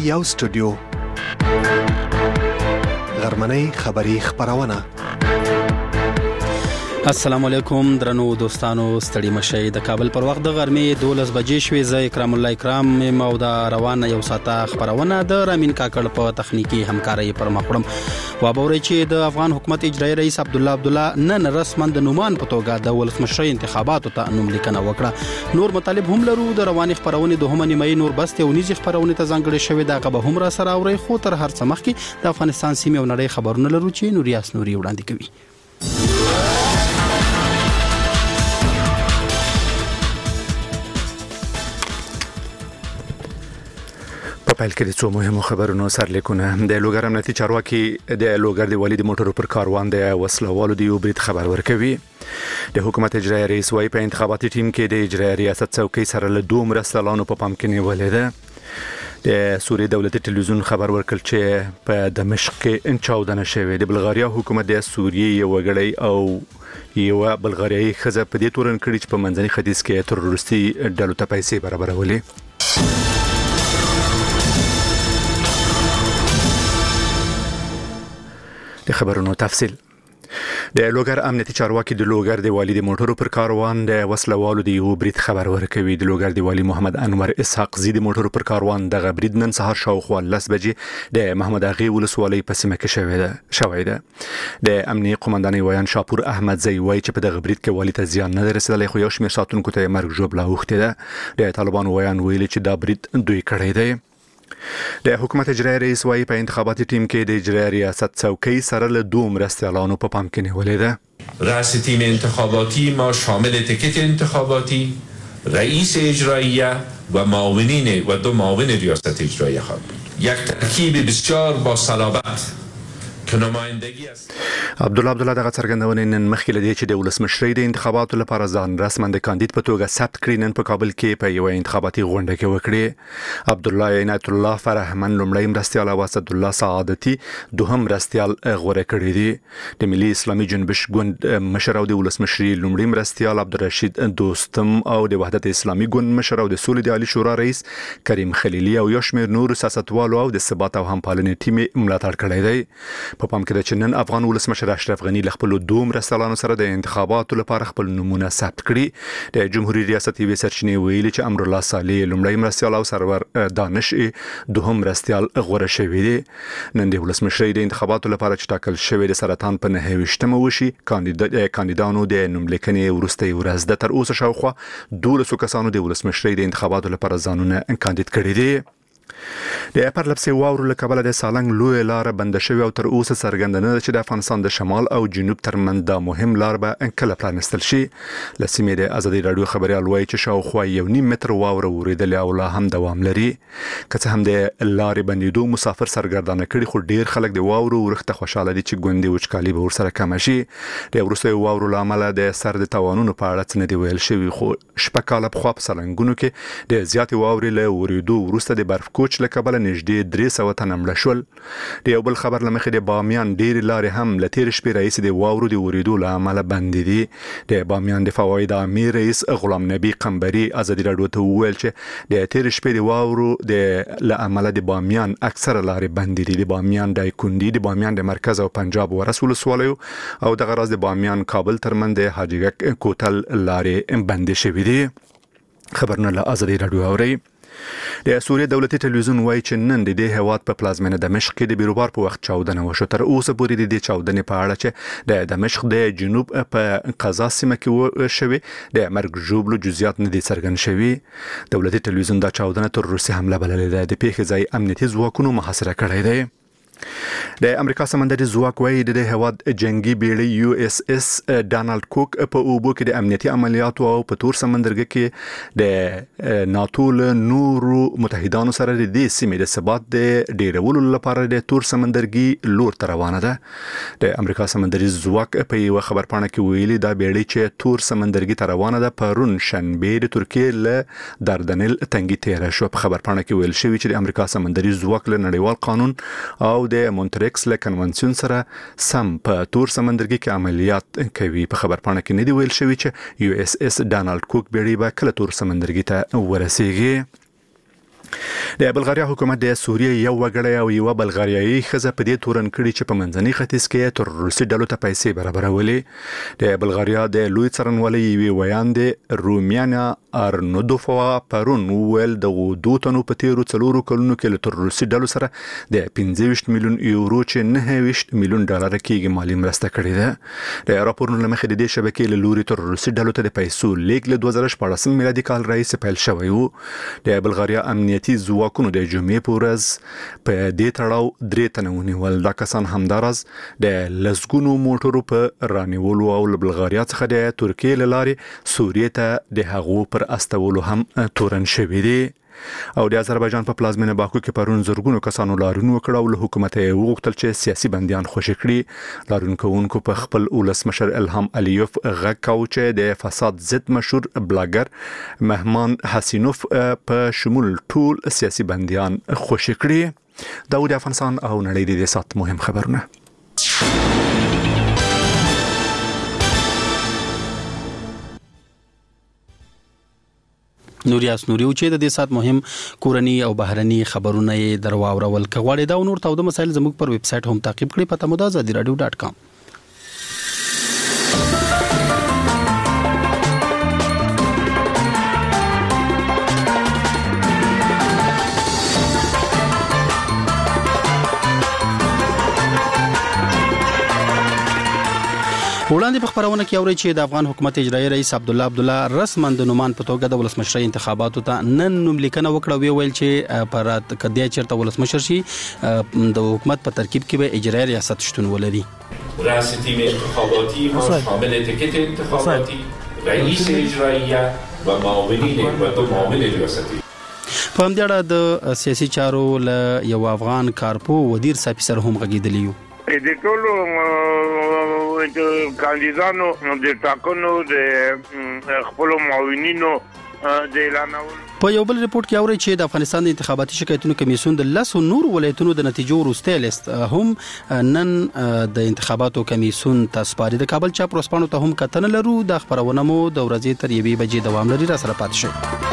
یو سټوډیو غرمنۍ خبری خبرونه. السلام علیکم درنو دوستانو، ستړي مشي. د کابل پر وخت د غرمې 12 بجې شوې. زه اکرام الله اکرام مو د روانه یو ساعته خبرونه د رامین کاکړ په تخنیکی همکاري پر مخړم. وابوري چې د افغان حکومت اجرایی رئیس عبدالله نن رسما د نومان په توګه د ولسمشر انتخاباتو ته نوم لیکنه وکړه. نور مطالب هم لرو. د رواني خبرونه دوهمه نیمه نور بس ته ونیزي خبرونه ته ځانګړي شوې دغه به هم را سره اوري. خو تر هر څه مخکې د افغانستان سیمه او نړۍ خبرونه لرو چې نوریاس نوري وړاندې کوي. په پیل کې د څو مهمو خبرونو سرلیکونه. د لوګر امنیتي چارواکي د لوګر د والي د موټرو پر کاروان د وسلوالو د یو برید خبر ورکوي. د حکومت اجرایی رئیس وايي په انتخاباتي ټیم کې د اجرایی ریاست څوکۍ سره له 2 مرستیالانو په پام کې نیولې ده. د سوریې دولتي ټلویزیون خبر ورکړ چې په دمشق کې چاودنه شوې. د بلغاریا حکومت د سوریې یو وګړی او یو بلغاریایي ښځه په دې تورن کړي چې په منځني ختیځ کې تروریستي ډلو ته پیسې برابرولې. د خبرونو تفصیل. د لوګر امنیتي چارواکي د لوګر د والي د موټرو پر کاروان د وسلوالو د یو برید خبر ورکوي. د لوګر د والي محمد انور اسحاق زی د موټرو پر کاروان د برید نن سهار شاوخوا 10 بجې د محمد اغي ولسوالۍ په سیمه کې شوې ده. د امنیتي قومندان ویان شاپور احمد زی وایي چې په دغه برید کې والي ته زیان نه رسیدلی، خو یو شمېر ساتونکو ته مرګ ژوبله اوښتې ده. د طالبانو ویان ویلي چې دا برید دوی کړی دی. د حکومت اجرایی رئیس وايي په انتخاباتي ټیم کې د اجرایی ریاست څوکۍ سره له 2 مرستیالانو په پام کې نیولې ده. رئیس تیم انتخاباتی ما شامل تکت انتخاباتی، رئیس اجراییه و معاونین و 2 معاون ریاست اجراییه خواهد. یک ترکیب بسیار با صلابت که نمایندگی است. عبدالله دغه څرګندونې نن مخکې لدی چې د ولسمشرۍ د انتخاباتو لپاره ځان رسما د کاندید په توګه ثبت کړي نن په کابل کې په یو انتخاباتي غونډه کې وکړي. عبدالله عنایت الله فرهمن لومړی مرستیال او اسد الله سعادتي دوهم مرستیال غوړه کړی دي. د ملي اسلامي جنبش ګوند مشر او د ولسمشرۍ لومړی مرستیال عبدالرشید دوستم او د وحدت اسلامي ګوند مشر او د سولې د عالی شورا رئیس کریم خلیلی او یو شمېر نور سیاستوالو او د ثبات او همپالنې ټیم ملاتړ کړی دی. په پام کې ده چې نن افغان ولسمشر اشرف غنی له خپل 2 مرستیالانو سره د انتخاباتو لپاره خپل نمونه ثبت کړي. د جمهوریت ریاست یوې سرچینې ویلي چې امر الله صالح لومړی مرستیال او سرور دانش دوهم مرستیال غوړه شوی دی. نن د ولسمشرۍ د انتخاباتو لپاره چې ټاکل شوی د سرطان په 9 وشي کاندیدانو د نوملیکنې وروستۍ ورځ ده. تر اوسه شاوخوا 12 کسانو د ولسمشرۍ د انتخاباتو لپاره ځانونه کاندید کړي دي. د پرلپسې واورو له کبله د سالنګ لوی لار بند شوی او تر اوسه څرګنده نه ده چې د افغانستان د شمال او جنوب ترمنځ دا مهم لار به کله پرانستل شي. له سیمې د ازادي راډیو خبريال وایي چې شاوخوا 1.5 متر واوره ورېدلې او لا هم دوام لري. که څه هم د لارې بندیدو مسافر سرګردانه کړي، خو ډیر خلک د واورو ورخته خوشاله دي چې ګوندې وچکالي به ورسره کم شي. د وروستیو واورو له امله د سر د تاوانونو په اړه څه نه دی ویل شوي، خو شپږ کاله پخوا په سالنګونو کې د زیاتې واورې له ورېدو وروسته د برف کوچ له کبله نږدې 300 تنه مړه شول. د یو بل خبر لمخې د بامیان ډېرې لارې هم له تېرې شپې راهیسې د واورو د ورېدو له امله بندې دي. د بامیان د فواید عامې رئیس غلام نبی قمبري ازادي راډیو ته وویل چې د تېرې شپې د واورو له امله د بامیان اکثره لارې بندې دي. د بامیان دایکندي، د بامیان د مرکز او پنجاب ورس ولسوالیو او دغه راز د بامیان کابل ترمنځ د حاجیګک کوتل لارې بندې شوې دي. خبرونه له ازادي راډیو اوري. د سوریې دولتي ټلویزیون وایي چې نن د دې هیواد په پلازمینه دمشق کې د بیروبار په وخت چاودنه وشو. تر اوسه پورې د دې چاودنې په اړه چې د دمشق د جنوب په قزا سیمه کې شوی د مرګ ژوبلو جزئیات نه دي څرګند شوي. دولتي ټلویزیون دا چاودنه تروریستي حمله بللې ده. د پیښې ځای امنیتي ځواکونو محاصره کړی دی. د امریکا سمندري ځواک وايي د هیواد جنگي بیړۍ یو اس اس ډانالډ کوک په اوبو کې د امنیتي عملیاتو او په تور سمندرګي کې د ناتو له نورو متحدانو سره د دې سیمې د ثبات د ډیرولو لپاره د تور سمندرګي لور ته روانه ده. د امریکا سمندري ځواک په یو خبرپاڼه کې ویلي دا بیړۍ چې تور سمندرګي ته روانه ده پرون شنبه د ترکیې له داردنل تنګي تیره شو. په خبرپاڼه کې ویل شوی چې د امریکا سمندري ځواک له نړیوال قانون او د مونټریکس له کنونسیون سره سم په تور سمندرګي کې عملیات کوي. په خبرپاڼه کې نه دی ویل شوی چې یو اس اس ډانالډ کوک بیړۍ به کله تور سمندرګي ته ورسیږي. د بلغاریا حکومت د سوریه یو وګړی او یو بلغاریایي ښځه په دې تورن کړي چې په منځني ختیځ کې تر روسي ډلو ته پیسې برابرولې. د بلغاریا د لوی څارنوالۍ یوې ویاندې رومیانا ارنودوفوا پرون ویل د 2 تنو په تیرو 4 کلونو کې تر روسي ډلو سره د 25 میلیون یورو چې 29 میلیون ډالر کېږي مالی مرسته کړې ده. د راپورونو له مخې د دې شبکې له لوري تر روسي ډلو ته د پیسو لیږد له 2014 میلادي کال راهیسې پیل شوی و. د بلغاریا امنیتي ځواکونو د جمعې په ورځ په دې تړاو 3 تنه ونیول. دا کسان همدارز د لسګونو موټرو په رانیولو او له بلغاریا څخه د ترکیې له لارې سوریې ته د هغو پر استولو هم تورن شوی دی. او د آذربایجان په پلازمینه باکو کې پرون زرګونو کسانو لاریون وکړ او له حکومت یې وغوښتل چې سیاسي بنديان خوشي کړي. لاریون کوونکو په خپل ولسمشر الهام الیوف غږ کاوه چې د فساد ضد مشهور بلاګر مهمان حسینوف په شمول ټول سیاسي بنديان خوشي کړي. دا د افغانستان او نړۍ د سات مهم خبرونه. نوریاس نوریو چې د دې سات مهم کورنی او بهرني خبرونه درواورول کغواړي دا نور تاوده مسایل زموږ پر ویب سټ هم تعقیب کړئ پته مو ده azadi.radio.com. وړاندې په خبرونه کې اوري چې د افغان حکومت اجرایي رئیس عبدالله رسما د نومان په توګه د ولسمشرۍ انتخاباتو ته نن نوملیکنه وکړه. ویل چې پرات کدی چرته ولسمشر شي د حکومت په ترکیب کې به اجرایي ریاست شتون ولري. رئیس تیم انتخاباتی ما شامل تکت انتخاباتی رئیس اجراییه و معاونین و 2 معاون ریاستی. په همدې اړه د سیاسي چارو له یو افغان کارپو ودیر صافي سره هم غږیدلی یو. د ټولو کاندیدانو د ټاکنو د خپل معاونینو د اعلانولو په یو بل ریپورت کې اوري چې د افغانستان د انتخاباتي شکایتونو کمیسیون د 10 نور ولایتونو د نتیجو وروسته لیست هم نن د انتخاباتو کمیسیون تاسپاري د کابل چاپ ورسپانو ته هم کتنه لرو. د خبرونه مو د ورځې تر 1 بجې دوام لري. را سره پات شئ.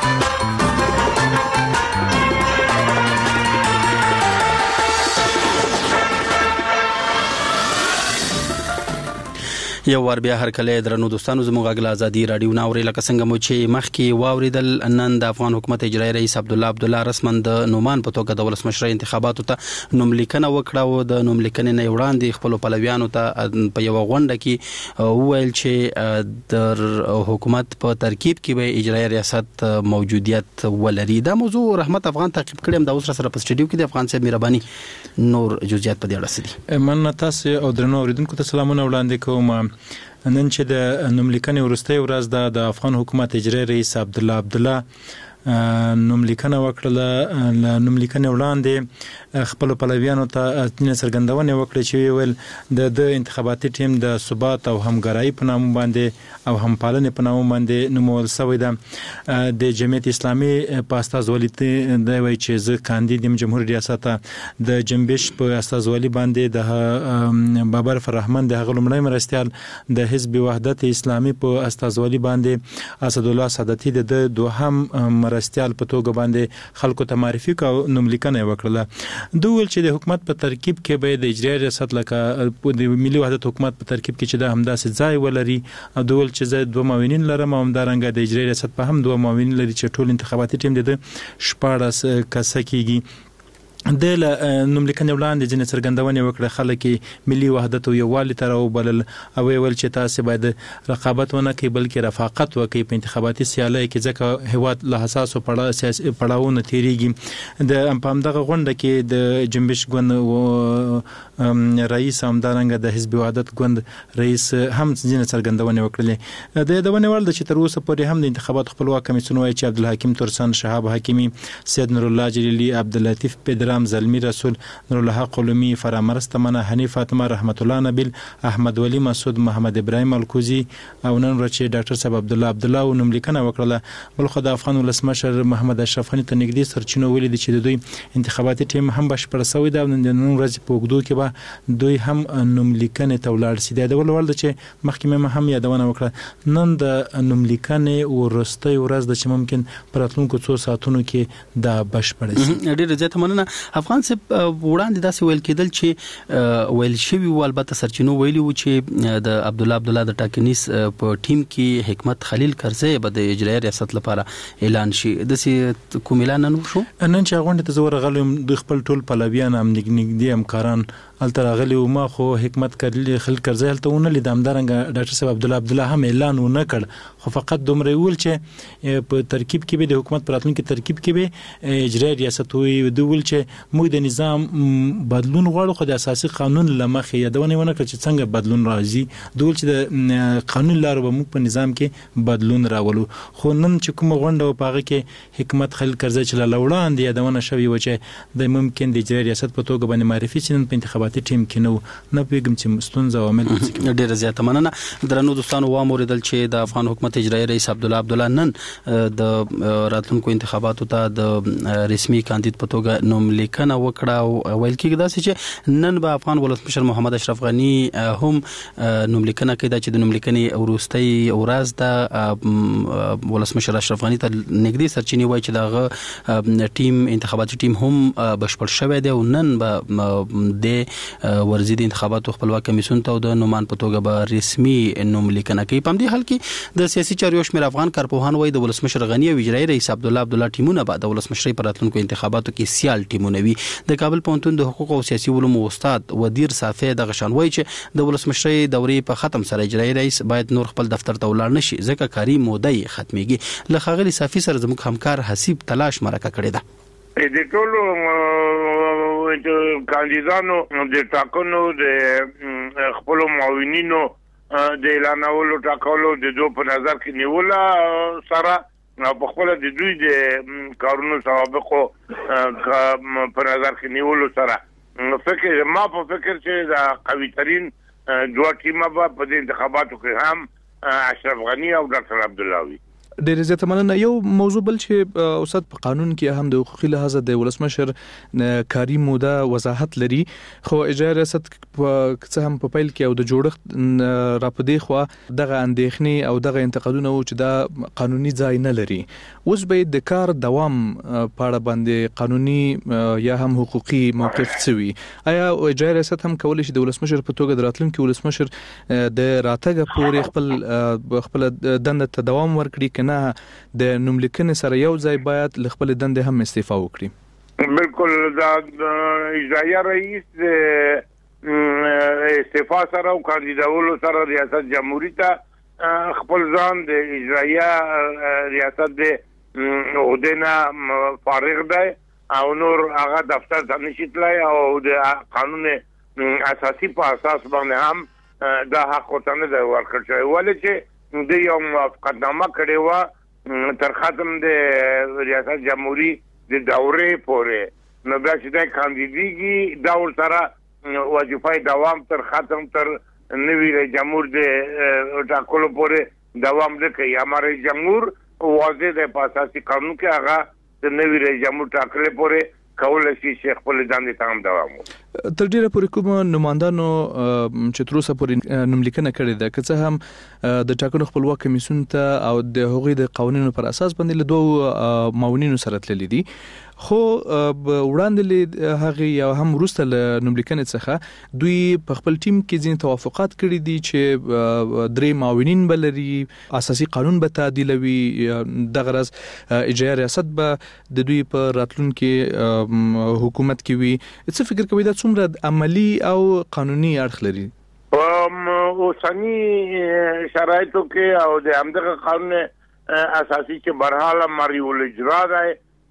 یو ور بیا هر کله درنو دوستانو زموږ غږ آزادي رادیو ناوري لکه څنګه مو چې مخکې واوریدل نن د افغان حکومت اجرایي رئیس عبدالله رسما د نومان په توګه د ولسمشرۍ انتخاباتو ته نوملیکنه وکړه او د نوملیکنې نه وړاندې خپل پلویانو ته په یو غونډه کې وویل چې د حکومت په ترکیب کې به اجرایي ریاست موجودیت ولري. دا موضوع رحمت افغان تعقیب کړم د اوس سره په سټډیو کې د افغان صاحب مهرباني نور جزئیات په دې اړه سدي. من تاسو او درنو اوریدونکو ته سلامونه وړاندې کوم. نن چې د نوملیکنې وروستۍ ورځ د افغان حکومت اجرایي رئیس عبدالله نوملیکنه وکړه. نوملیکنه وړاندې خپل پلویانو ته څرګندونه وکړه چې د انتخاباتي ټیم د ثبات او همکارۍ په نامه باندې او همپالنې په نامه باندې نومول شوی ده. د جمعیت اسلامي په استازولۍ دی وایي چې زه کاندید یم جمهوریت ریاست د جنبش په استازولۍ باندې د بابر فرحمن د هغه لومړی مرستیال د حزب وحدت اسلامي په استازولۍ باندې اسد الله سادتي د دوهم مرستیال په توګه باندې خلکو ته معرفي او نوملیکنه وکړه. دوی ول چې د حکومت په ترکیب کې به د اجرایي ریاست لکه د ملي وحدت حکومت په ترکیب کې چې د همداسې ځای ولري او دوی ول چې زه 2 معاونین لرم او همدارنګه د اجرایي ریاست په هم 2 معاونین لري چې ټول انتخاباتي ټیم د 14 کسه کېږي. د نوملیکنې وړاندې ځینې څرګندونې وکړه خلک ملي وحدت او یووالي ته راوبلل او ویل چې تاسو باید رقابت ونه کوئ بلکې رفاقت وکړئ په انتخاباتي سیالۍ کې ځکه هیواد له حساسو سیاسي پړاوونو تیریږي. د همدغه غونډه کې د جنبش ګوند رئیس همدارنګه د حزب وحدت ګوند رئیس هم ځینې څرګندونې وکړلې. د یادونه وړ ده چې تر اوسه پورې هم د انتخابات خپلواک کمیسیون وایي چې عبدالحکیم ترسن، شهاب حکیمی، سید نور الله جلیلی، عبداللطیف پدرام، زلمی رسول، نور الله قلمی، فرامرست منه، حنیف فاطمه، رحمت الله نبیل، احمد ولی مسعود، محمد ابراهیم الکوزی او نن ورچې ډاکټر صاحب عبدالله نوملیکنه وکړه. بل خو د افغان ولسمشر محمد اشرف غنی ته نږدې سرچینو ویلي چې د دوی انتخاباتي ټیم هم بشپړ شوی دی او نن ورځ په وګړو کې به خوا دوی هم نوملیکنې ته ولاړ سي. د ولول چې مخکې هم یادونه وکړه نن د نوملیکنې ورستۍ ورځ د چې ممکن پراتلونکو 2 ساعتونو کې دا بشپړ شي. ډېر زیات مننه. افغان صاحب وړاندې داسې ویل کېدل چې ویل شوی و البته سرچینو ویلي و چې د عبد الله د ټاکنیز په ټیم کې حکمت خلیل کرزی به د اجرایي ریاست لپاره اعلان شي. د سي کوم اعلان نه شو نن چې غونډه ته زور غلم د خپل ټول پلویان هم نګنګدي همکاران التر غلي او ما خو حکمت خلیل کرزی هلته ونه لیدم دارنګ ډاکټر صاحب عبد الله هم اعلان ونه کړ خو فقط دومره ویل چې په ترکیب کې به د حکومت پراتلونکو ترکیب کې به اجرایي ریاست وي د ول چې موږ د نظام بدلون غواړو خو د اساسي قانون لمخې یادونه ونه کړ چې څنګه بدلون راځي دول چې د قانون لاره به موږ په نظام کې بدلون راولو. خو نن چې کوم غونډه په هغه کې حکمت خلیل کرزی چې لاوړاندې یادونه شوی و چې د ممکن د اجرایي ریاست په توګه باندې معرفي شي نن په انتخاباتي ټیم کې نه پیګم چې ستونزه او عمل وکړي. ډېر زیات مننه. درنو دوستانو واوریدل چې د افغان حکومت اجرایي رئیس عبد الله نن د راتلونکو انتخاباتو ته د رسمي کاندید په توګه نوم لیکنه وکړه او ویل کېږي دا چې نن به افغان ولسمشر محمد اشرف غنی هم نوم لیکنه کوي چې د نوم لیکنې وروستۍ ورځ د ولسمشر اشرف غنی ته نږدې سرچینې وایي چې دغه ټیم انتخاباتي ټیم هم بشپړ شوی دی او نن به د ورزي د انتخاباتو خپلواک کمیسیون ته د نومان په توګه به رسمي نوم لیکنه کوي. په دې حال کې د سیاسي چارو شمیر افغان کارپوهان وایي د ولسمشر غنی او اجرایي رئیس عبد الله ټیمونه به د ولسمشرۍ په راتلونکو انتخاباتو کې سیال ټیمونه وي. د کابل پوهنتون د حقوق او سیاسي علومو استاد ودیر صافی د غشان وایي چې د ولسمشرۍ دورې په ختم سره اجرایي رئیس باید نور خپل دفتر ته ولاړ نشي ځکه کاری موده یې ختميږي. له ښاغلي صافی سره زموږ همکار حسیب تلاش مرکه کړې ده. د ټولو کاندیدانو د ټاکنو د خپل معاونینو د اعلانولو ټاکلو د دوه په نظر کې نیول سره په خپل د دوی د کارونو سابقو په نظر کې نیول سره فکر ما په فکر چې د قوي ترين دوه ټیمه په د انتخاباتو کې هم اشرف غنی او ډاکټر عبد الله وي. ډېر زیات مننه. یو موضوع بل چې اوسط په قانون کې هم د حقوقي لحاظ د ولسمشر کاری موده وضاحت لري خو اجرایي ریاست څه هم په پیل کې او د جوړښت راپدې خو دغه اندېښنې او دغه انتقادونه و چې دا قانوني ځای نه لري. اوس به د کار دوام په اړه باندې قانوني یا هم حقوقي موقف څوي. آیا اجرایي ریاست هم کولای شي د ولسمشر په توګه د راتلونکي ولسمشر د راتګ پورې خپل دنده ته دوام ورکړي نه د نوملیکنې سره یو ځای باید خپل دندې هم استعفا وکړي؟ بالکل دا اجرایي رئیس استعفا سره او کاندیدولو سره ریاست جمهوریت ته خپل ځان د اجرایي ریاست د عہدې فارغ دی او نور هغه دفتر ته نشي تلای او د قانون اساسي په اساس باندې هم دا حق ورته نه ورکړل شوی ولې چې د یو موافقتنامه کړې و تر ختم د ریاست جمهوری د دورې پورې نو بیا چې د کاندیدګي دور سره وظیفه دوام تر ختم تر نوی رئیس جمهور د ټاکلو پورې دوام کوي. امر جمهور واضح د اساسي قانون کې هغه د نوی رئیس جمهور ټاکلو پورې کول شي شیخ په دندې تام دوام. تر ډیره پورې کوم نمائندانو چې تر اوسه پورې نوملیکنه کړې ده که څه هم د ټاکنو خپلواک کمیسیون ته او د هغوی د قوانینو پر اساس باندې له دوه معاونینو سره تللي دي خو وړاندې هغه یا هم وروسته له نوملیکنې څخه دوی په خپل ټیم کې ځینې توافقات کړي دي چې درې معاونین بلري اساسي قانون به تعدیلوي دغه راز اجرایي ریاست به د دوی په راتلونکي حکومت کې وي. څه فکر کوي دا څومره عملی او قانوني اړخ لري؟ اوسنی شرایطو کې او د همدغه قانون اساسي چې برحاله مریول اجرا دی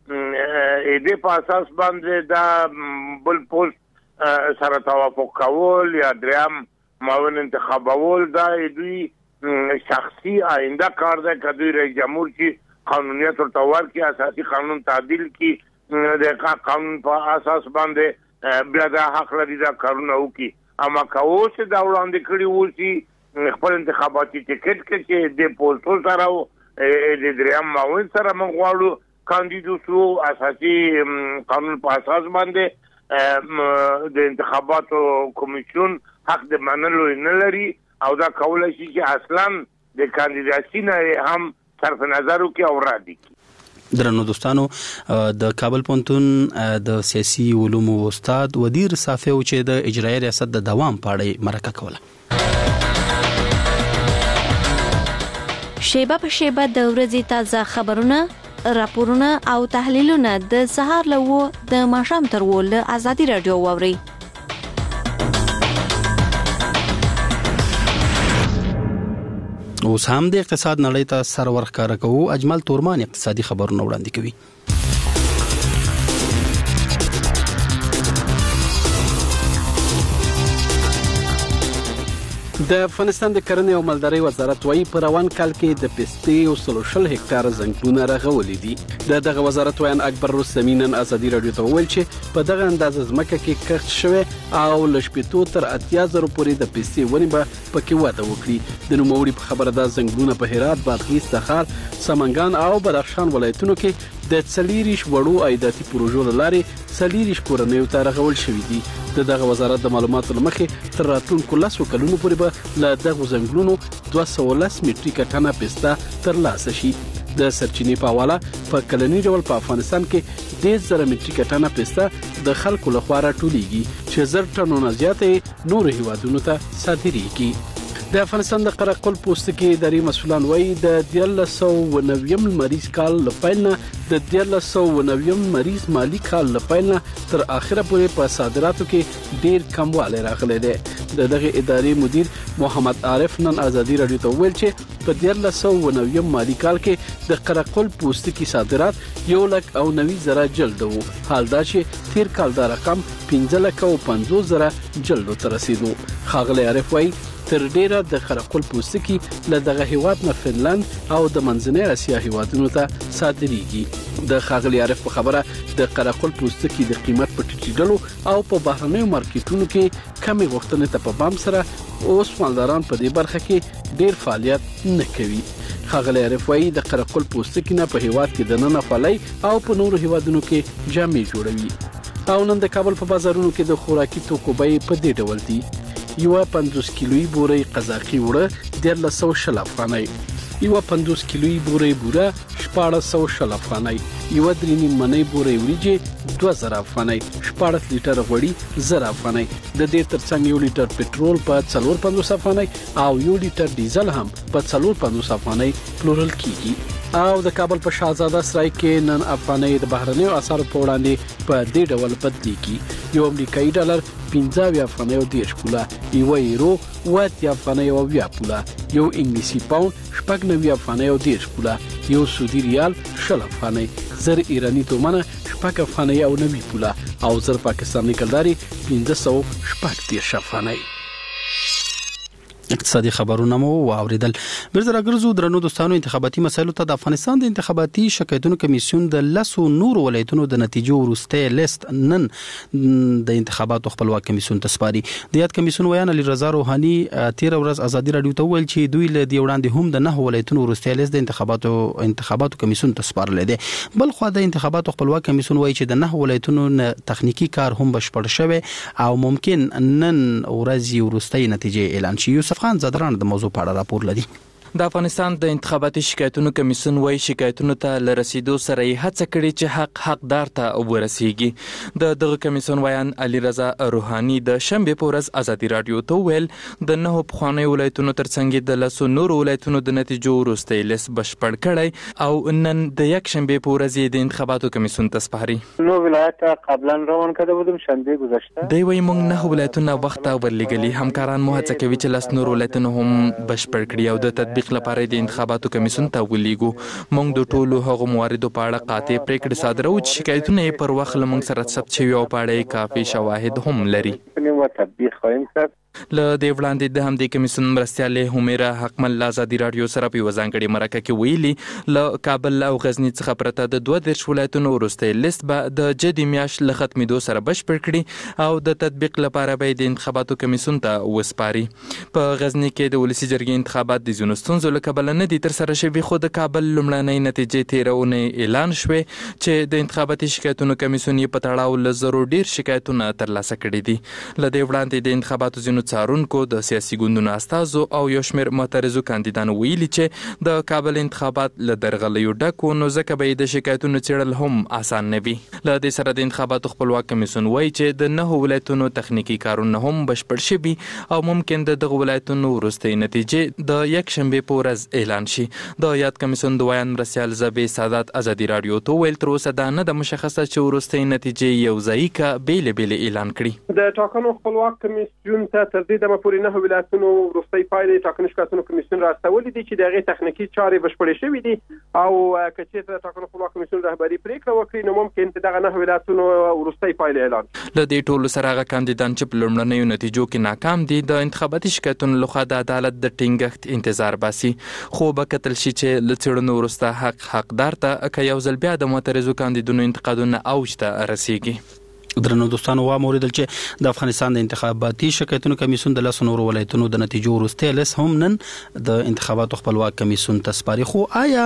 دې په اساس باندې دا بل پوسټ سره توافق کول یا دریم معاون انتخابول دا دوی شخصي آینده کار دی که دوی رئیس جمهور چې قانونیت ورته ورکړي اساسي قانون تعدیل کړي د قانون په اساس باندې بیا دا حق لري دا کارونه وکړي. اما که اوس دا وړاندې کړي وو خپل انتخاباتي ټیکټ کې چې د پوسټو سره د دریم معاون سره موږ غواړو کاندید شو اساسي قانون په اساس باندې د انتخاباتو کمیسیون حق د منلو نه لري او دا کولای شي چې اصلا د کاندیداسي نه هم صرف نظر وکړي او رد کړي. درنو دوستانو د کابل پوهنتون د سیاسي علومو استاد ودیر صافی او چې د اجرایي ریاست د دوام په اړه مرکه کوله. شیبه په شیبه د ورځې تازه خبرونه، راپورونه او تحلیلونه د سهار له د ماښام تر ول ازادي رادیو واوري. اوس هم د اقتصاد نړۍ ته سر ورښکاره کوو. اجمل تورمان اقتصادي خبرونه وړاندې کوي. د افغانستان د کرنې او مالدارۍ وزارت وايي په روان کال کې د پستې او 30 هکتار ځنګلونه رغولي دي. دغه وزارت وایي اکبر رستمی نن ازادي رادیو ته وویل چې په دغه اندازه ځمکه کې کښت شوی او ل 80 تر 80,000 پورې د پستې ونې به پکې وده وکړي. د نوموړي په خبره ده ځنګلونه په هرات، بادغیس، تخار، سمنګان او بدخشان ولایتونو کې د 40 وړو عایداتي پروژو لارې 40 کورنیو ته رغول شوې دي. دغه وزارت د معلوماتو لمخې تر راتلونکو 10 کلونو پورې به له دغه ځنګلونو 210 میټریکه ټنه پسته ترلاسه شي. د سرچینې په حواله په کلنی ډول په افغانستان کې 10,000 میټریکه ټنه پسته د خلکو لخوا راټولیږي چې 1000 ټنونو زیاتې نور هیوادونو ته صادریږي. د افغانستان د قره قل پوستکي اداري مسؤلان وایي د 1990 مریض کال لپاره نه د 1990 مریض مالی کال لپاره تر اخره پورې په صادراتو کې ډیر کموالی راغلی دی. دغه اداري مدیر محمد عارف نن ازادي رادیو ته ویل چې په 1990 مالی کال کې د قره قل پوستکي صادرات 1,90,000 جلد وو. حال دا چې تیر کال دا رقم 15,50,000 جلد ته رسیدو. ښاغلی عارف وایي تر ډیره د قره قل پوستکي له دغه هیواد نه فنلند او د منځنۍ اسیا هیوادونو ته صادریږي. د ښاغلی عارف په خبره د قره قل پوستکي د قیمت په ټیټېدلو او په بهرنیو مارکیټونو کې کمې غوښتنې ته په بام سره اوس مالداران په دې برخه کې ډیر فعالیت نه کوي. ښاغلی عارف وایي د قره قل پوستکي نه په هیواد کې د ننه خولۍ او په نورو هیوادونو کې جامې جوړوي. او نن د کابل په بازارونو کې د خوراکي توکو بیې په دې ډول دي: یو 50 کیلویی بوري قزاقي وړه 1300 افغانۍ، یو 50 کیلویی بوري بوره 1400 افغانۍ، یو 3 منۍ بوري وریجې 2000 افغانۍ، 14 لیټر غوړي 1000 افغانۍ. د دې ترڅنګ 1 لیټر پټرول په 450 افغانۍ او 1 لیټر ډیزل هم په 450 افغانۍ پلورل کیږي. او د کابل په شاهزاده سرای کې نن افغانۍ د بهرنیو اسعارو په وړاندې په دې ډول بدلېږي: یو امریکایي ډالر 15 افغانۍ او 10 پوله، یو یورو 8 افغانۍ او 20 پوله، یو انګلیسي پاوند 90 افغانۍ او 10 پوله، یو سعودي ریال 10 افغانۍ، 1000 ایرانی تومنه 10 افغانۍ او 90 پوله او 1000 پاکستاني کلداري 510 افغانۍ. اقتصادي خبرونه مو واوریدل. برزر اگرزو درنو دوستانو انتخاباتي مسایلو ته د افغانستان د انتخاباتي شکایتونو کمیسیون د 10 نور ولایتونو د نتیجو وروسته لیست نن د انتخاباتو خپلواک کمیسیون ته سپاري. د یاد کمیسیون ویان علي رضا روحاني 13 ورځ ازادي رادیو ته ویل چې دوی له دی وړاندې هم د 9 ولایتونو وروسته لیست د انتخاباتو کمیسیون ته سپارل دي. بل خو د انتخاباتو خپلواک کمیسیون وایي چې د 9 ولایتونو تخنیکی کار هم بشپړ شوی او ممکن نن ورځ وروسته نتیجه اعلان شي. خان زدران د موضوع په اړه راپور لري. د افغانستان د انتخاباتي شکایتونو کمیسیون وايي شکایتونو ته لرسیدو سره یې هڅه کړې چې حقدار ته ورسیږي. دغه کمیسیون ویان علي رضا روحاني د شنبه په ورځ ازادي رادیو ته ویل د 9 پخواني ولایتونو ترڅنګ د 10 نور ولایتونو د نتیجو وروسته لیست بشپړ کړی او نن د یک شنبه په ورځ د انتخاباتو کمیسیون ته سپاري. نو ولایت قبلا روان کړه بودم شنبه گذشته دی وایي موږ 9 ولایتونه وخت ورلګلي، همکاران مو هڅه کوي چې 10 نور ولایتونه هم بشپړ کړي او د تطبیق لپاره د انتخاباتو کمیسیون ته ولیږو. موږ د ټولو هغو مواردو په اړه قاطع پریکړې صادرو چې شکایتونه یې پر وخت له موږ سره ثبت شوي او په اړه یې کافي شواهد هم لري. له دې وړاندې د همدې کمیسیون مرستیالې همیرا حقمل ازادي رادیو سره په وزانګړي مرکه کې ویلي له کابل او غزنی څخه پرته د 22 ولایتونو وروستي لیست به د جدي میاش له ختمېدو سره بشپړ کړي او د تطبیق لپاره به د انتخاباتو کمیسیون ته وسپاري. په غزنی کې د ولسی جرګې انتخابات د ځینو ستونزو له کبله نه دي ترسره شوي، خو د کابل لومړنۍ نتیجې تېرونې اعلان شوې چې د انتخاباتي شکایتونو کمیسیون یې په تړاو له زرو ډیر شکایتونه ترلاسه کړي دي. له دې وړاندې د انتخاباتو ځینو څارونکو د سیاسي ګوندونو استازو او یو شمېر معترضو کاندیدانو ویلي چې د کابل انتخابات له درغلیو ډک و، نو ځکه به یې د شکایتونو څېړل هم اسان نه وي. له دې سره د انتخاباتو خپلواک کمیسیون وایي چې د 9 ولایتونو تخنیکي کارونه هم بشپړ شوي او ممکن د دغه ولایتونو وروستۍ نتیجې د یکشنبې په ورځ اعلان شي. د یاد کمیسیون د ویان مرستیال زبې سادات ازادي رادیو ته ویل تر اوسه دا نه ده مشخصه چې وروستۍ نتیجې یو ځایي کا بیلې اعلان کړي. د ټاکنو خپلواک کمیسیون ته تر دې دمه پورې 9 ولایتونو وروستۍ پایلې ټاکنو شکایتونو کمیسیون راستولې دي چې دغه تخنیکی چارې بشپړې شوې دي او کچې ته ټاکنو خپلواک کمیسیون رهبری پریکړه وکړي نو ممکن چې دغه 9 ولایتونو وروستۍ پایلې اعلان کړي. له دې ټولو سره هغه کاندیدان چې په لومړنیو نتیجو کې ناکام دي د انتخاباتي شکایتونو لخوا د عدالت د ټینګښت انتظار باسي، خو به کتل شي چې له څېړنو وروسته حقدار ته که یو ځل بیا د معترضو کاندیدانو انتقادونه اوج ته رسیږي. درنو دوستانو واوریدل چې د افغانستان د انتخاباتي شکایتونو کمیسیون د 10 نورو ولایتونو د نتیجو وروسته لس هم نن د انتخاباتو خپلواک کمیسیون ته سپاري. خو آیا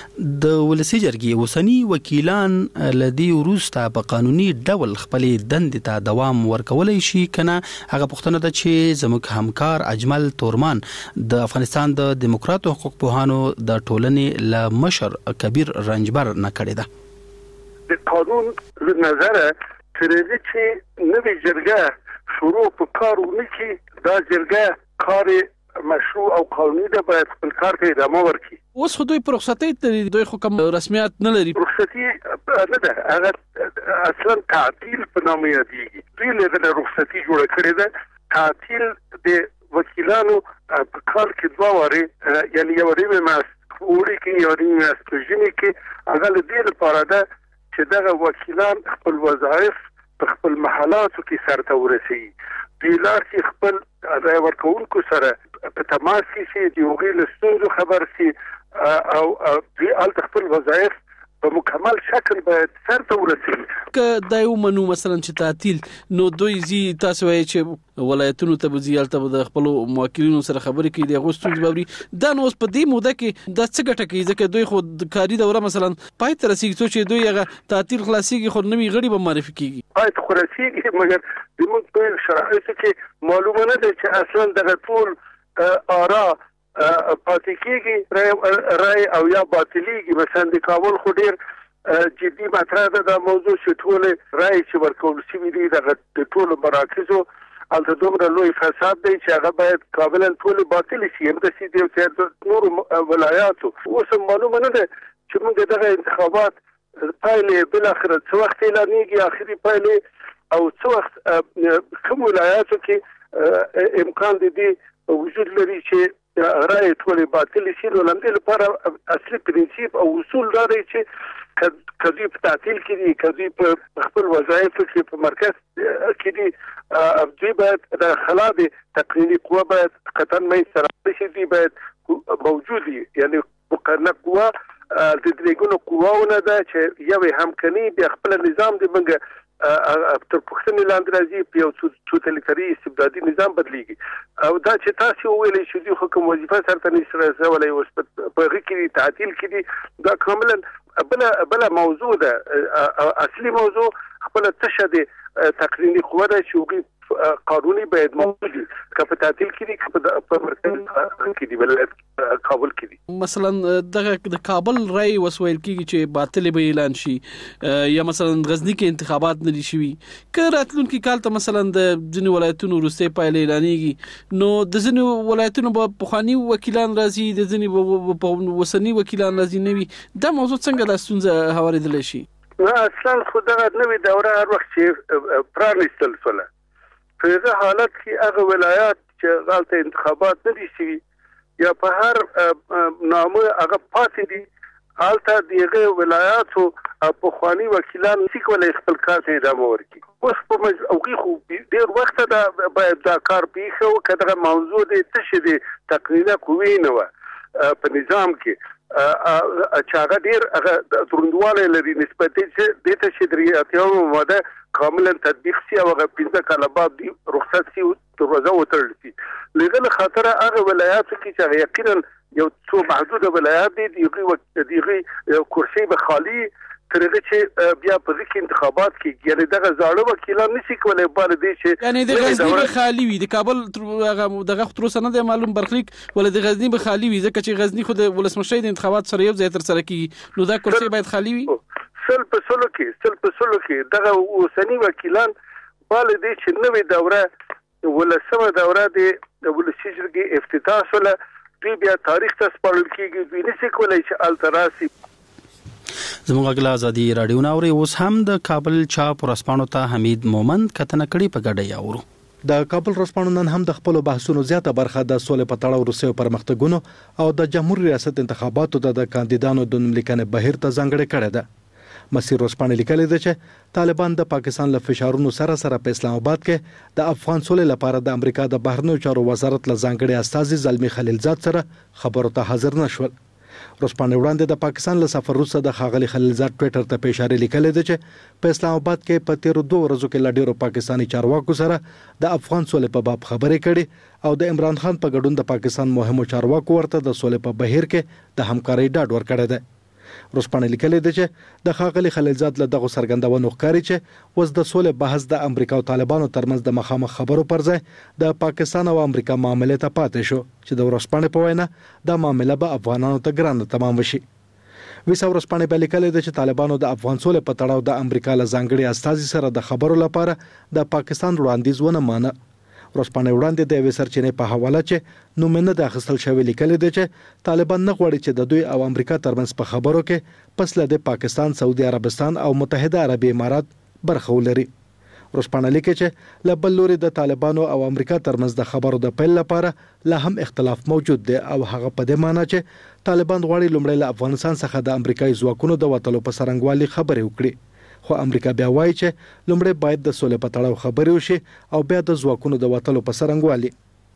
د ولسی جرګې اوسنی وکیلان لدی وروسته په قانوني ډول خپل دندې ته دوام ورکولای شي کنه؟ هغه پوښتنه ده چې زموږ همکار اجمل تورمان د افغانستان د دیموکراتو حقوق پوهانو د ټولنې ل مشر کبیر رنجبر نه کړی ده. د قانون نظر ترغه چې نوې جرګه شروع په کار ونکړي، دا جرګه کار مشروع او قانوني ده، باید خپل کار ته ادامه ورکړي. اوس خو دوی په رخصتۍ ته دوی خو کوم رسمیت نه لري. رخصتي نه ده، هغه اصلا تعطیل په نامه یادېږي. دوی له رخصتي جوړه کړې ده. تعطیل د وکیلانو په کال کې 2 واره یعنی یو ورځ ماست وړي کې یو ورځ ماست ژمي کې هغه له دې لپاره ده چې دغه وکیلان خپل وظایف په خپل محلاتو کې سرته ورسوي. دوی لار چې خپل رای ورکوونکو سره په تماس کې شي، د هغوی له ستونزو خبر شي او دوی هلته خپل وظایف په مکمل شکل باید سرته ورسوي. که دا یو منو مثلا چې تعطیل نو دوی زی تاسو وایي چې ولایتونو ته به زیالته د خپل موکلینو سره خبرې کوي د غوښتنې باوري دا نو اوس په دې موده کې د څه ګټه کوي ځکه دوی خو د کاري دوره مثلا پای ته رسیږي چې دوی هغه تعطیل خلاصيږي خو نوې غړي به معرفي کیږي پای ته خلاصيږي مګر د موږ په شرایطو کې معلومه نه ده چې اصلا دغه ټول آرا پاتې کېږي رای او یا باطلیږي. مثلا د کابل خو ډیر جدي مطرح ده دا موضوع چې ټول رای چې ورکول شوي دي د ټولو مراکزو هلته دومره لوی فساد دی چې هغه باید کاملا ټول باطل شي. همداسې د نورو ولایاتو اوس معلومه نه ده چې موږ دغه انتخابات پایلې بالاخره څه وخت اعلانېږي، آخري پایلې او څه وخت کوم ولایاتو کې امکان د دې وجود لري چې رای ټول باطل شي. نو لمدې لپاره اصلي پرنسيپ او اصول دا دی چې کدی په تعطیل کې دي، کدی په خپل وظایفو کې په مرکز کې دي، دوی باید د خلاف تقنینی قوه باید قطعا مې سره شي، دي باید موجود دي. یعنی مقننه قوه د دریګونو قواونه ده چې یو همکني د خپل نظام د منګه تر پښتنې لاندې راځي په یو توتالیتاري استبدادي نظام بدلیږي. او دا چې تاسو ویلې چې دوی حکم وظیفه سره نشي رسولای اوس په هغه کې تعطیل کې دي، دا کاملا بل موضوع ده. اصلي موضوع خپل تشهد تقنینی قوه ده چې قانوني باید موجود وي، که په تعطیل کې دي په مرکز کې دي ولایت کابل کې دي. مثلا د کابل رای وسویل کېږي چې باطل به اعلان شي یا مثلا غزنی کې انتخابات نه دي شوي، که راتلونکي کال ته مثلا د ځینې ولایتونو وروستۍ پایلې اعلانېږي نو د ځینې ولایتونو به پخواني وکیلان راځي، د ځینې به اوسني وکیلان راځي نوي. دا موضوع څنګه دا ستونزه هوارېدلی شي؟ اصلا خو دغه نوې دوره هر وخت چې پرانیستل شوله په هغه حالت کې هغه ولایات چې غلطه انتخابات نه دي شوي یا په هر نامه هغه پاتې دي، هلته د هغه ولایاتو پخواني وکیلان نشي کولی خپل کار ته ادامه ورکړي. اوس په اوږي خو ډېر وخت دا باید دا کار پیښو کداغه موضوع دې تشه دې تقنینه کوي نه و په نظام کې اچاغه ډېر هغه دروندواله لري نسبت چې د تشریعاتو ماده کاملا تطبیق سی او هغه 15 کاله بعد رخصت سی دروازه وتړل شي لغه خاطر هغه ولایات کې چې یقینا یو څو محدوده ولایات دي دغه کرسي به خالی ترغه چې بیا په ځکه انتخابات کې یعنی دغه زاړه وکیلان نشي کولای بل دي چې یعنی د غزنی به خالی وي د کابل دغه خطر سند معلوم برخلیک ول د غزنی به خالی وي ځکه چې غزنی خو د ولسمشر د انتخابات سره یو ځای تر سره کی نو دا کرسي باید خالی وي سل په سلو کې دغه اوسنی وکیلان بل دي چې نوې دوره ولسمه دوره د ولسمشرګي افتتاح سره دوی بیا تاریخ ته سپارل کیږي دوی نشي کولای چې التراسي زموږ غلا ازادي رادیو ناوري اوس هم د کابل چاپ ورسپانو ته حمید مومند کتنه کړي په ګډه یاورو د کابل ورسپانو نن هم د خپل بحثونو زیاته برخه د سولې په تړاو روسي پرمختګونو او د جمهوریت ریاست انتخاباتو د کاندیدانو د نوملیکنې بهیر ته ځانګړې کړې ده مسیر ورسپانو لیکلي ده چې طالبان د پاکستان له فشارونو سره په اسلام آباد کې د افغان سولې لپاره د امریکا د بهرنیو چارو وزارت له ځانګړي استازي زلمی خلیلزاد سره خبرو ته حاضر نشول ورسپانو وړاندې د پاکستان له سفر وروسته د خاغلی خلیلزاد ټویټر ته په اشاره لیکلې ده چې په اسلام آباد کې په تیر 2 ورځو کې لډیرو پاکستانی چارواکو سره د افغان سولې په باب خبرې کړي او د عمران خان په ګډون د پاکستان مهمو چارواکو ورته د سولې په بهیر کې د همکارۍ ډاډ ورکړی دی ورسپانو لیکلې ده چې د خاغلی خلیلزاد له دغه سرګندونو ښکاري چې وس د سولې بحث د امریکا او طالبانو ترمنځ د مخامخ خبرو پر ځای د پاکستان او امریکا معاملې ته پاتې شو چې د ورسپانو په وینا د معاملې به افغانانو ته ګرانه تمام شي ویسا ورسپانو به لیکلې ده چې طالبانو د افغان سولې په تړاو د امریکا له ځانګړي استازي سره د خبرو لپاره د پاکستان وړاندیز ونه مانه ورسپانو وړاندې د وې سرچینې په حواله چې نومونه د اخیستل شوی لیکل دي چې طالبان نه غواړي چې د دوی او امریکا ترمنځ په خبرو کې پس له د پاکستان، سعودي عربستان او متحده عربي امارات برخه ولري. ورسپانو لیکي چې له بل لوري د طالبانو او امریکا ترمنځ د خبرو د پیل لپاره لا هم اختلاف موجود دی او هغه په دې معنی چې طالبان غواړي لومړی له افغانستان څخه د امریکایي ځواکونو د وټلو په سرنګوالي خبرې وکړي. خو امریکا بیا وایي چې لومړی باید د سولې په تړاو خبرې وشي او بیا د ځواکونو د وټلو په سرنګوالي.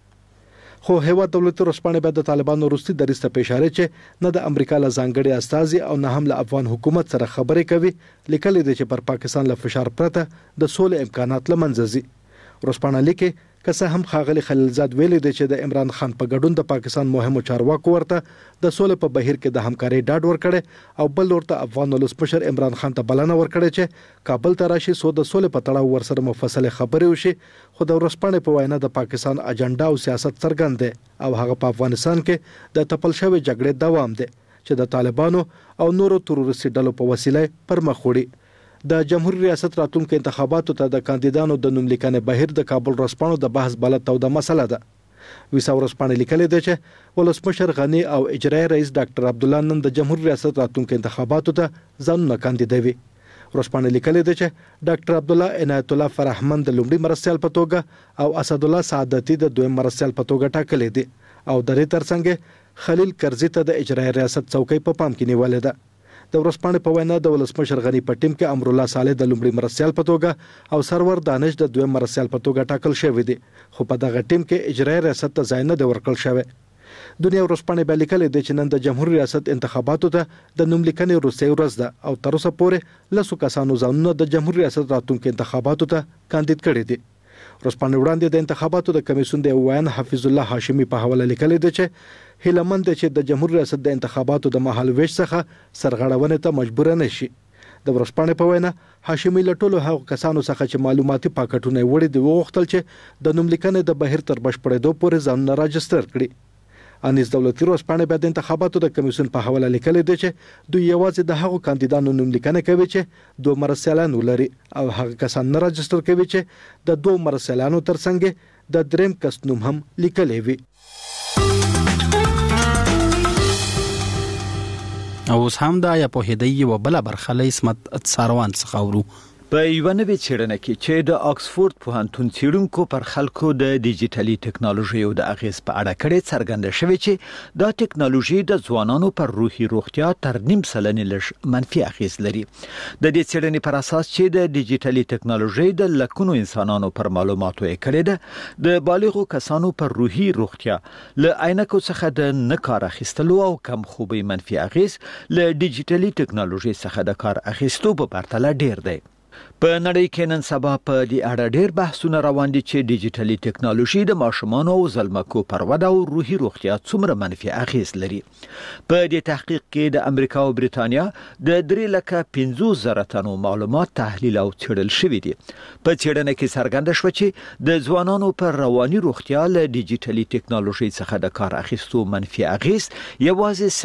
خو هیواد دولت ورسپانو به د طالبانو وروستي دریسته په اشاره چې نه د امریکا له ځانګړي استازي او نه هم له افغان حکومت سره خبرې کوي لیکل دي چې پر پاکستان له فشار پرته د سولې امکانات لمنځه ځي. ورسپانو لیکي که څه هم خاغلی خلیلزاد ویلي دی چې د عمران خان په ګډون د پاکستان مهمو چارواکو ورته د سولې په بهیر کې د همکارۍ ډاډ ورکړي او بل ورته افغان ولسمشر عمران خان ته بلنه ورکړي چې کابل ته راشي سو د سولې په تړاو ورسره مفصله خبرې وشي. خو د ورسپانو په وینا د پاکستان اجنډا او سیاست څرګند دی او هغه په افغانستان کې د تپل شوی جګړې دوام دی چې د طالبانو او نورو تروریستي ډلو په وسیله پر مخ وړي. د جمهوریت ریاست راتلونکو انتخاباتو ته د کاندیدانو د نوملیکنې بهیر د کابل ورسپانو د بحث بلد او د مسله ده. ویسا ورسپانو لیکلي دی چې ولسمشر غنی او اجرایي رئیس ډاکټر عبدالله نن د جمهوریت ریاست راتلونکو انتخاباتو ته ځانونه کاندیدوي. ورسپانو لیکلي دی چې ډاکټر عبدالله عنایت الله فرحمند د لومړي مرستیال په توګه او اسد الله سعادتي د دویم مرستیال په توګه ټاکلي دي او د دې ترڅنګ خلیل کرزي ته د اجرایي ریاست څوکۍ په پام کې نیولې ده. د ورسپانو په وینا د ولسمشر غنی په ټیم کې امر الله صالح د لومړي مرستیال په توګه او سرور دانش د دویم مرستیال په توګه ټاکل شوی دی خو په دغه ټیم کې اجرایي ریاست ته ځای نه دی ورکړل شوی. دنیا ورسپانو به لیکل دي چې نن د جمهوریت ریاست انتخاباتو ته د نوملیکنې وروستۍ ورځ ده او تر اوسه پورې لسو کسانو ځانونه د جمهوریت ریاست راتلونکو انتخاباتو ته کاندید کړي دي. ورسپانو وړاندې د انتخاباتو د کمیسیون د ویان حفیظ الله هاشمی په حواله لیکل دي چې هیلمند چې د جمهوریت ریاست د انتخاباتو د مهال ویش څخه سرغړونه ته مجبور نه شي. د ورسپانو په وینا هاشمی له ټولو هغو کسانو څخه چې معلوماتي پاکټونه وړي دی وغوښتل چې د نوملیکنې د بهیر تر بشپړېدو پورې ځانونه راجستر کړي. انیس دولتي ورسپانو به د انتخاباتو د کمیسیون په حواله لیکل دي چې دوی یوازې د هغو کاندیدانو نوملیکنه کوي چې دوه مرستیالان ولري او هغه کسان نه راجستر کوي چې د دوه مرستیالانو ترڅنګ د دریم کس نوم هم لیکلی وي. اوس هم دا یا په هدیه و بل برخه له اسمت څاروان څخه ورو په یو نوې څېړنه کې چې د آکسفورد پوهنتون څېړونکو پر خلکو د ډیجیټلي ټکنالوژي او د اغیز په اړه کړې څرګنده شوې چې دا ټکنالوژي د ځوانانو پر روحي روغتیا تر 0.5 سلنې لږ منفي اغیز لري. د دې څېړنې پر اساس چې د ډیجیټلي ټکنالوژي د لکونو انسانانو پر معلوماتو یې کړې ده، د بالغو کسانو پر روحي روغتیا له عینکو څخه د نه کار اخیستلو او کم خوبي منفي اغیز له ډیجیټلي ټکنالوژي څخه د کار اخیستو په پرتله ډیر دی. په نړۍ کې نن سبا په دې اړه ډېر بحثونه روان دي چې ډیجیټلي ټکنالوژي د ماشومانو او زلمکو پر وده او روحي روغتیا څومره منفي اغیز لري. په دې تحقیق کې د امریکا او بریتانیا د 3,50,000 تنو معلومات تحلیل او څېړل شوي دي. په څېړنه کې څرګنده شوه چې د ځوانانو پر رواني روغتیا له ډیجیټلي ټکنالوژي څخه د کار اخیستو منفي اغیز یوازې